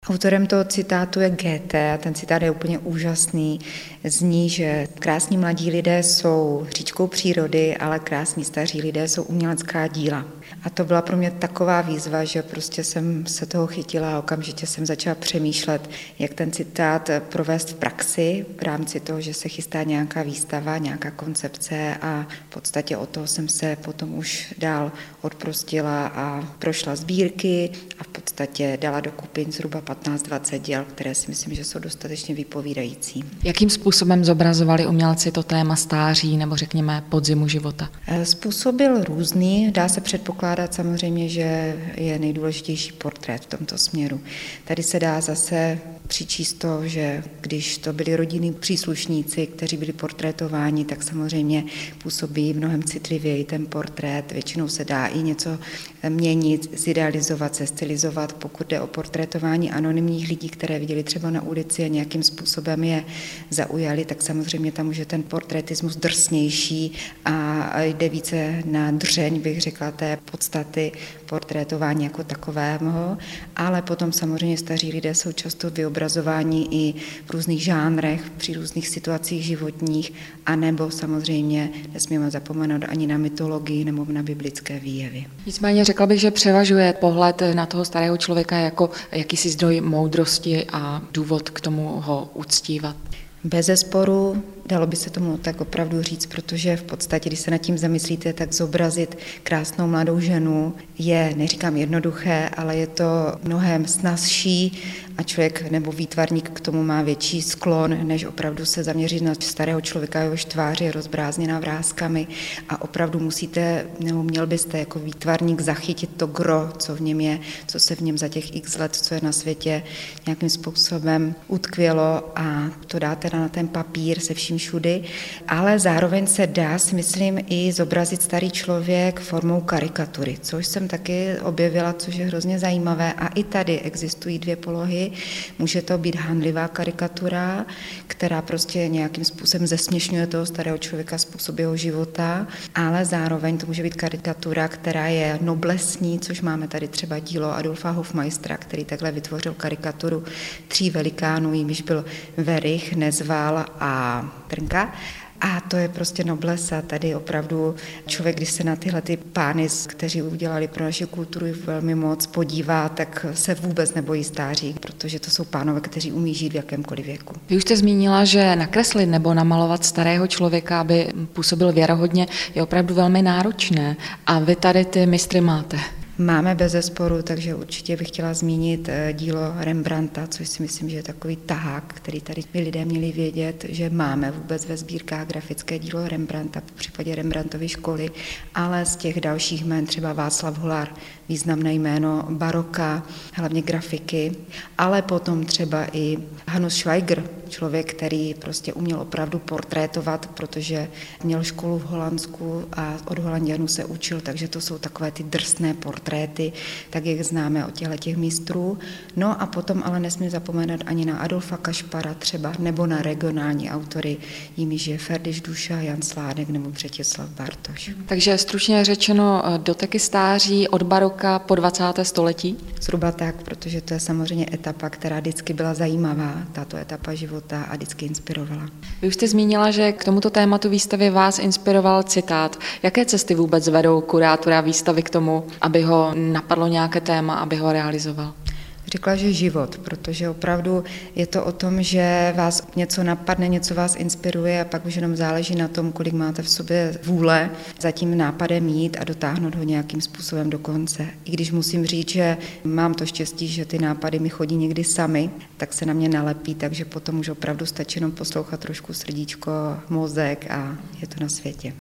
Autorem toho citátu je Goethe a ten citát je úplně úžasný. Zní, že krásní mladí lidé jsou říčkou přírody, ale krásní staří lidé jsou umělecká díla. A to byla pro mě taková výzva, že prostě jsem se toho chytila a okamžitě jsem začala přemýšlet, jak ten citát provést v praxi v rámci toho, že se chystá nějaká výstava, nějaká koncepce a v podstatě od toho jsem se potom už dál odprostila a prošla sbírky a v podstatě dala dokupy zhruba 15-20 děl, které si myslím, že jsou dostatečně vypovídající. Jakým způsobem zobrazovali umělci to téma stáří nebo řekněme podzimu života? Způsob byl různý, dá se předpokládat samozřejmě, že je nejdůležitější portrét v tomto směru. Tady se dá zase přičíst to, že když to byli rodinní příslušníci, kteří byli portrétováni, tak samozřejmě působí mnohem citlivěji ten portrét. Většinou se dá i něco měnit, zidealizovat, stylizovat. Pokud jde o portrétování anonymních lidí, které viděli třeba na ulici a nějakým způsobem je zaujali, tak samozřejmě tam už je ten portrétismus drsnější a jde více na dřeň, bych řekla, té podstaty portrétování jako takového, ale potom samozřejmě staří lidé jsou často vyobrazováni i v různých žánrech, při různých situacích životních, anebo samozřejmě nesmíme zapomenout ani na mytologii nebo na biblické výjevy. Nicméně řekla bych, že převažuje pohled na toho starého člověka jako jakýsi zdroj moudrosti a důvod k tomu ho uctívat. Bezesporu, dalo by se tomu tak opravdu říct, protože v podstatě, když se nad tím zamyslíte, tak zobrazit krásnou mladou ženu je, neříkám jednoduché, ale je to mnohem snazší a člověk nebo výtvarník k tomu má větší sklon, než opravdu se zaměřit na starého člověka, jehož tvář je rozbrázněná vrázkami a opravdu musíte, nebo měl byste jako výtvarník zachytit to gro, co v něm je, co se v něm za těch x let, co je na světě nějakým způsobem utkvělo a to dáte na ten papír se vším všudy, ale zároveň se dá, si myslím, i zobrazit starý člověk formou karikatury, což jsem taky objevila, což je hrozně zajímavé a i tady existují dvě polohy. Může to být hanlivá karikatura, která prostě nějakým způsobem zesměšňuje toho starého člověka, způsob jeho života, ale zároveň to může být karikatura, která je noblesní, což máme tady třeba dílo Adolfa Hofmeistera, který takhle vytvořil karikaturu 3 velikánů, jimiž byl Werich, Nezval a Trnka. A to je prostě noblesa. Tady opravdu člověk, když se na tyhle ty pány, kteří udělali pro naši kulturu velmi moc, podívá, tak se vůbec nebojí stáří, protože to jsou pánové, kteří umí žít v jakémkoliv věku. Vy už jste zmínila, že nakreslit nebo namalovat starého člověka, aby působil věrohodně, je opravdu velmi náročné. A vy tady ty mistry máte. Máme bezesporu, takže určitě bych chtěla zmínit dílo Rembrandta, což si myslím, že je takový tahák, který tady by lidé měli vědět, že máme vůbec ve sbírkách grafické dílo Rembrandta, v případě Rembrandtovy školy, ale z těch dalších jmén třeba Václav Hollar, významné jméno baroka, hlavně grafiky, ale potom třeba i Hanus Schweiger, člověk, který prostě uměl opravdu portrétovat, protože měl školu v Holandsku a od Holanďanů se učil, takže to jsou takové ty drsné portréty, tak jak známe od těch mistrů. No a potom ale nesmím zapomenout ani na Adolfa Kašpara třeba, nebo na regionální autory, jimiž je Ferdiš Duša, Jan Sládek nebo Břetislav Bartoš. Takže stručně řečeno doteky stáří od baroka po 20. století? Zhruba tak, protože to je samozřejmě etapa, která vždycky byla zajímavá, tato etapa života a vždycky inspirovala. Vy už jste zmínila, že k tomuto tématu výstavy vás inspiroval citát. Jaké cesty vůbec vedou kurátora výstavy k tomu, aby ho napadlo nějaké téma, aby ho realizoval? Řekla, že život, protože opravdu je to o tom, že vás něco napadne, něco vás inspiruje a pak už jenom záleží na tom, kolik máte v sobě vůle za tím nápadem jít a dotáhnout ho nějakým způsobem do konce. I když musím říct, že mám to štěstí, že ty nápady mi chodí někdy sami, tak se na mě nalepí, takže potom už opravdu stačí jenom poslouchat trošku srdíčko, mozek a je to na světě.